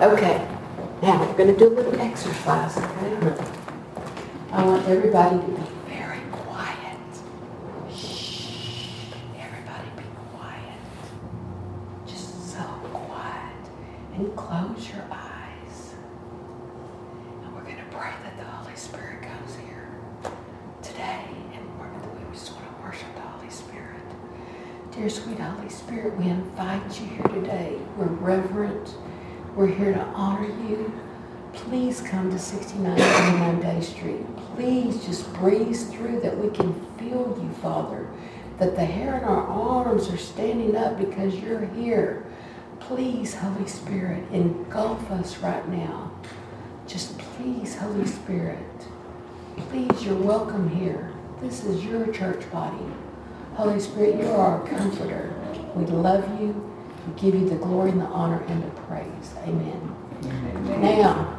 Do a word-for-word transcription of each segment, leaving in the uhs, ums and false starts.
Okay, now we're going to do a little exercise, okay? I want everybody to be very quiet. Shh. Everybody be quiet. Just so quiet. And close your eyes. And we're going to pray that the Holy Spirit goes here today. And we're going to, we just want to worship the Holy Spirit. Dear sweet Holy Spirit, we invite you here today. We're reverent. We're here to honor you. Please come to sixty-nine twenty-nine Day Street. Please just breeze through that we can feel you, Father. That the hair in our arms are standing up because you're here. Please, Holy Spirit, engulf us right now. Just please, Holy Spirit. Please, you're welcome here. This is your church body. Holy Spirit, you are our comforter. We love you. We give you the glory and the honor and the praise. Amen. Amen. Now,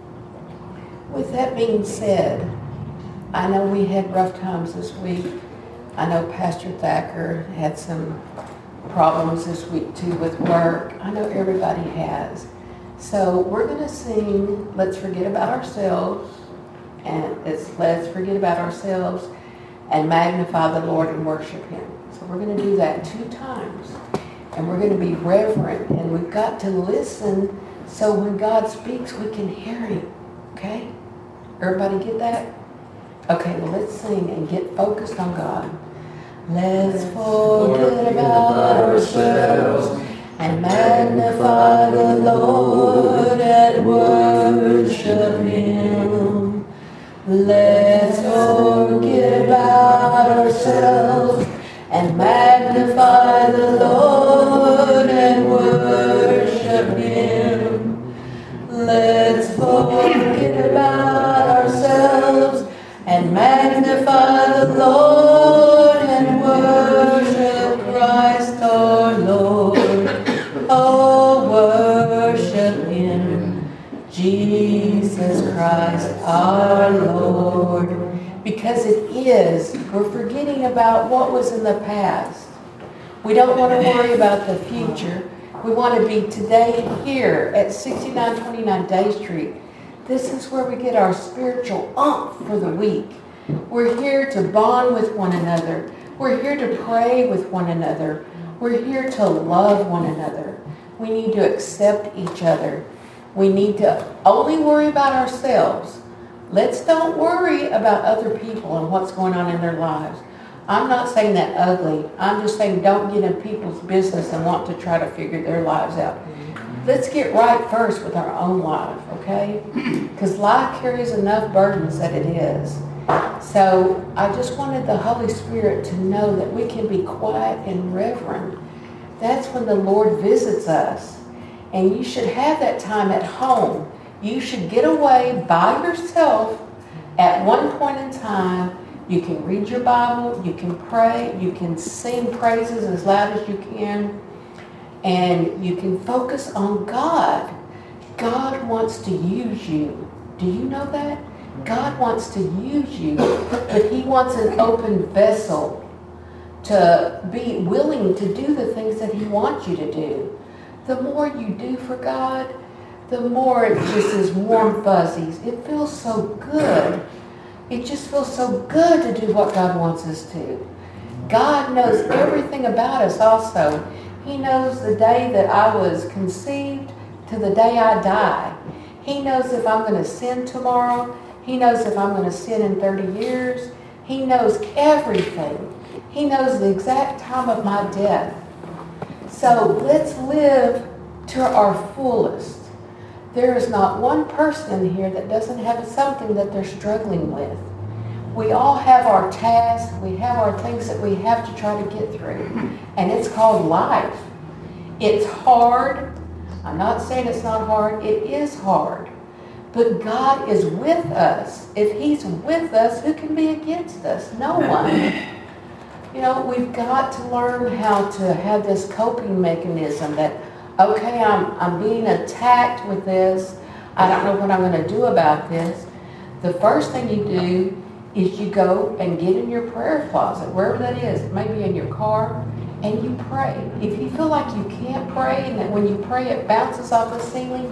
with that being said, I know we had rough times this week. I know Pastor Thacker had some problems this week too with work. I know everybody has. So we're going to sing Let's Forget About Ourselves, and it's Let's Forget About Ourselves and Magnify the Lord and worship Him. So we're going to do that two times. And we're going to be reverent, and we've got to listen so when God speaks, we can hear Him. Okay? Everybody get that? Okay, well, let's sing and get focused on God. Let's forget about ourselves and magnify the Lord and worship Him. Let's forget about ourselves and magnify the Lord and worship Him. Let's forget about ourselves and magnify the Lord and worship Christ our Lord. Oh, worship Him, Jesus Christ our Lord. Because it is, we're forgetting about what was in the past. We don't want to worry about the future. We want to be today here at sixty-nine twenty-nine Day Street. This is where we get our spiritual umph for the week. We're here to bond with one another. We're here to pray with one another. We're here to love one another. We need to accept each other. We need to only worry about ourselves. Let's don't worry about other people and what's going on in their lives. I'm not saying that ugly. I'm just saying don't get in people's business and want to try to figure their lives out. Let's get right first with our own life, okay? Because life carries enough burdens that it is. So I just wanted the Holy Spirit to know that we can be quiet and reverent. That's when the Lord visits us. And you should have that time at home. You should get away by yourself at one point in time. You can read your Bible, you can pray, you can sing praises as loud as you can, and you can focus on God. God wants to use you. Do you know that? God wants to use you, but He wants an open vessel to be willing to do the things that He wants you to do. The more you do for God, the more it just is warm fuzzies. It feels so good. It just feels so good to do what God wants us to. God knows everything about us also. He knows the day that I was conceived to the day I die. He knows if I'm going to sin tomorrow. He knows if I'm going to sin in thirty years. He knows everything. He knows the exact time of my death. So let's live to our fullest. There is not one person in here that doesn't have something that they're struggling with. We all have our tasks. We have our things that we have to try to get through. And it's called life. It's hard. I'm not saying it's not hard. It is hard. But God is with us. If He's with us, who can be against us? No one. You know, we've got to learn how to have this coping mechanism that, okay, I'm, I'm being attacked with this. I don't know what I'm going to do about this. The first thing you do is you go and get in your prayer closet, wherever that is, maybe in your car, and you pray. If you feel like you can't pray and that when you pray it bounces off the ceiling,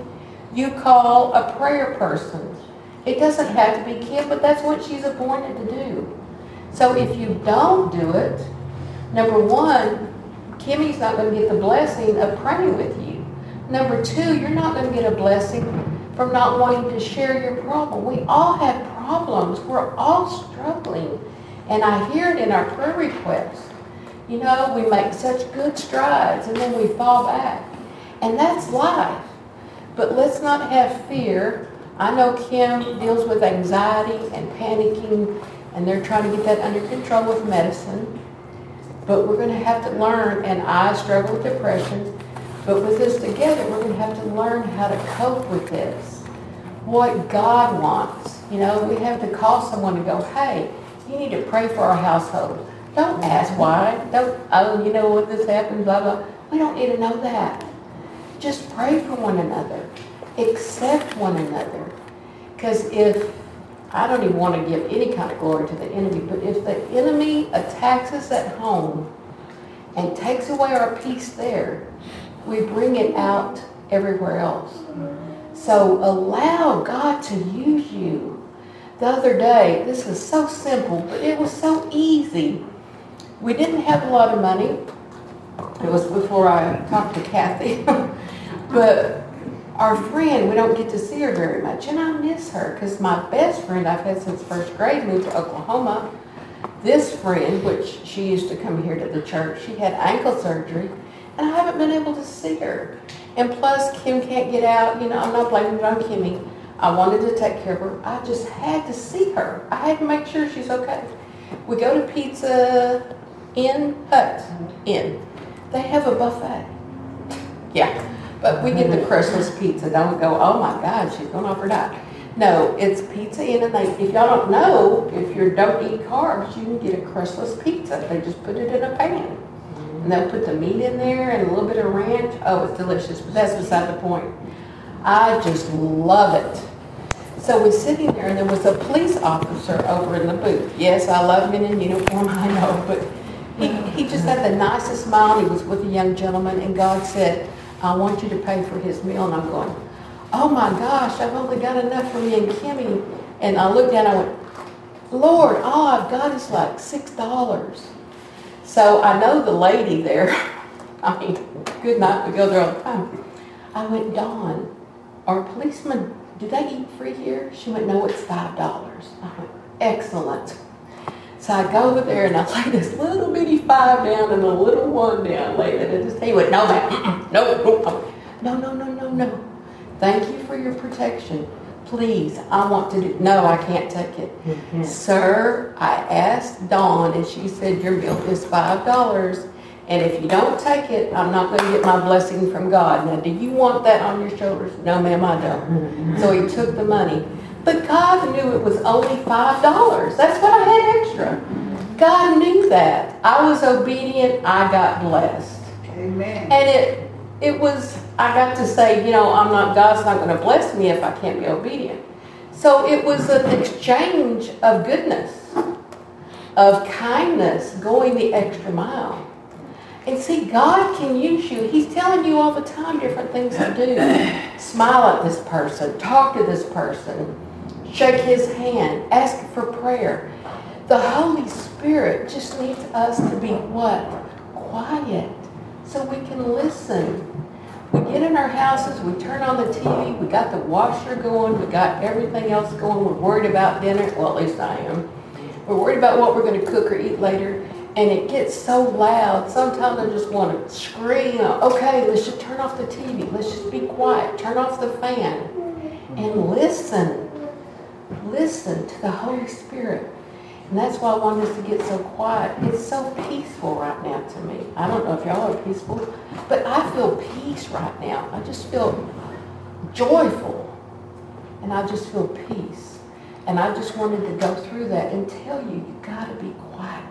You call a prayer person. It doesn't have to be Kim, but that's what she's appointed to do. So if you don't do it, number one, Kimmy's not going to get the blessing of praying with you. Number two, you're not going to get a blessing from not wanting to share your problem. We all have problems. We're all struggling. And I hear it in our prayer requests. You know, we make such good strides and then we fall back. And that's life. But let's not have fear. I know Kim deals with anxiety and panicking, and they're trying to get that under control with medicine. But we're going to have to learn, and I struggle with depression, but with this together, we're going to have to learn how to cope with this. What God wants. You know, we have to call someone and go, hey, you need to pray for our household. Don't ask why. Don't, oh, you know what, this happened, blah, blah. We don't need to know that. Just pray for one another. Accept one another. Because if, I don't even want to give any kind of glory to the enemy, but if the enemy attacks us at home and takes away our peace there, we bring it out everywhere else. So allow God to use you. The other day, this is so simple, but it was so easy. We didn't have a lot of money. It was before I talked to Kathy. But our friend, we don't get to see her very much, and I miss her because my best friend I've had since first grade moved to Oklahoma. This friend, which she used to come here to the church, she had ankle surgery, and I haven't been able to see her. And plus, Kim can't get out. You know, I'm not blaming it on Kimmy. I wanted to take care of her. I just had to see her. I had to make sure she's okay. We go to Pizza Inn, Hut Inn. They have a buffet. Yeah. But we get the crustless pizza. Don't go, oh my God, she's going off her diet. No, it's Pizza Inn, and they, if y'all don't know, if you don't eat carbs, you can get a crustless pizza. They just put it in a pan. And they'll put the meat in there and a little bit of ranch. Oh, it's delicious, but that's beside the point. I just love it. So we're sitting there, and there was a police officer over in the booth. Yes, I love him in uniform, I know, but he, he just had the nicest smile. He was with a young gentleman, and God said, I want you to pay for his meal. And I'm going, oh my gosh, I've only got enough for me and Kimmy. And I looked down and I went, Lord, all I've got is like six dollars. So I know the lady there. I mean, good night, we go there all the time. I went, Dawn, are policemen, do they eat free here? She went, no, it's five dollars. I went, excellent. So I go over there and I lay this little bitty five down and a little one down. Lay it at his table. He went, no, ma'am. No, no, no, no, no, no, no. Thank you for your protection. Please, I want to do. No, I can't take it. Mm-hmm. Sir, I asked Dawn, and she said your bill is five dollars. And if you don't take it, I'm not going to get my blessing from God. Now, do you want that on your shoulders? No, ma'am, I don't. Mm-hmm. So he took the money. But God knew it was only five dollars. That's what I had extra. God knew that. I was obedient. I got blessed. Amen. And it it was, I got to say, you know, I'm not, God's not going to bless me if I can't be obedient. So it was an exchange of goodness, of kindness, going the extra mile. And see, God can use you. He's telling you all the time different things to do. Smile at this person. Talk to this person. Shake his hand. Ask for prayer. The Holy Spirit just needs us to be what? Quiet. So we can listen. We get in our houses. We turn on the T V. We got the washer going. We got everything else going. We're worried about dinner. Well, at least I am. We're worried about what we're going to cook or eat later. And it gets so loud, sometimes I just want to scream, okay, let's just turn off the T V. Let's just be quiet. Turn off the fan. And listen. Listen to the Holy Spirit. And that's why I want us to get so quiet. It's so peaceful right now to me. I don't know if y'all are peaceful, but I feel peace right now. I just feel joyful. And I just feel peace. And I just wanted to go through that and tell you, you got to be quiet.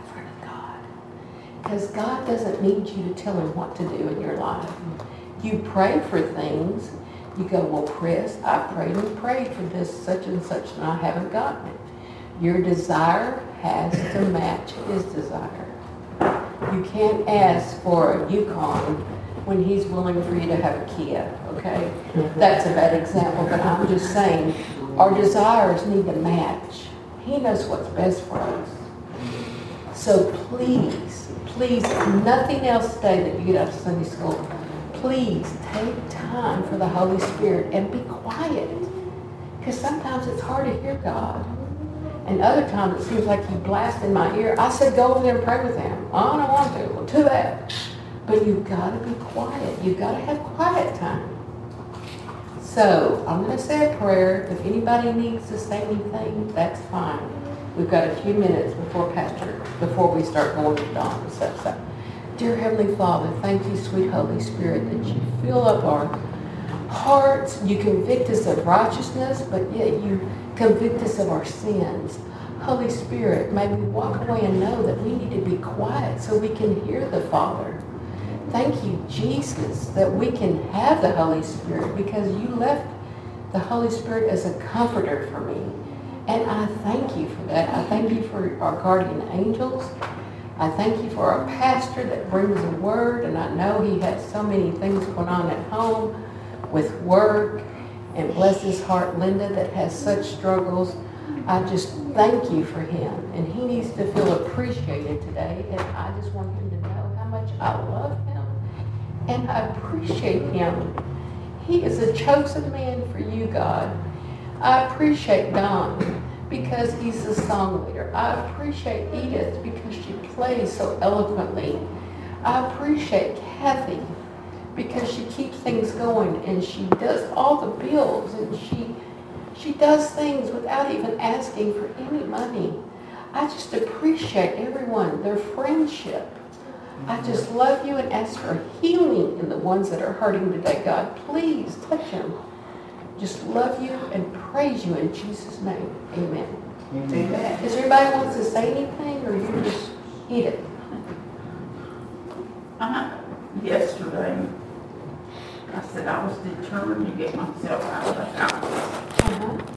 Because God doesn't need you to tell him what to do in your life. You pray for things. You go, well, Chris, I prayed and prayed for this, such and such, and I haven't gotten it. Your desire has to match his desire. You can't ask for a Yukon when he's willing for you to have a kid, okay? That's a bad example, but I'm just saying, our desires need to match. He knows what's best for us. So please, please, nothing else today that you get out of Sunday school, please take time for the Holy Spirit and be quiet. Because sometimes it's hard to hear God. And other times it seems like he blasts in my ear. I said, go over there and pray with him. Oh, I don't want to. Well, too bad. But you've got to be quiet. You've got to have quiet time. So I'm going to say a prayer. If anybody needs to say anything, that's fine. We've got a few minutes before Pastor, before we start going to Dawn and stuff. So, dear Heavenly Father, thank you, sweet Holy Spirit, that you fill up our hearts. You convict us of righteousness, but yet you convict us of our sins. Holy Spirit, may we walk away and know that we need to be quiet so we can hear the Father. Thank you, Jesus, that we can have the Holy Spirit because you left the Holy Spirit as a comforter for me. And I thank you for that. I thank you for our guardian angels. I thank you for our pastor that brings the word. And I know he has so many things going on at home with work. And bless his heart, Linda, that has such struggles. I just thank you for him. And he needs to feel appreciated today. And I just want him to know how much I love him. And I appreciate him. He is a chosen man for you, God. I appreciate Don because he's a song leader. I appreciate Edith because she plays so eloquently. I appreciate Kathy because she keeps things going and she does all the bills and she she does things without even asking for any money. I just appreciate everyone, their friendship. I just love you and ask for healing in the ones that are hurting today. God, please touch them. Just love you and praise you in Jesus' name. Amen. Amen. Is there anybody who wants to say anything or you just eat it? Uh, yesterday, I said I was determined to get myself out of the house. Uh-huh.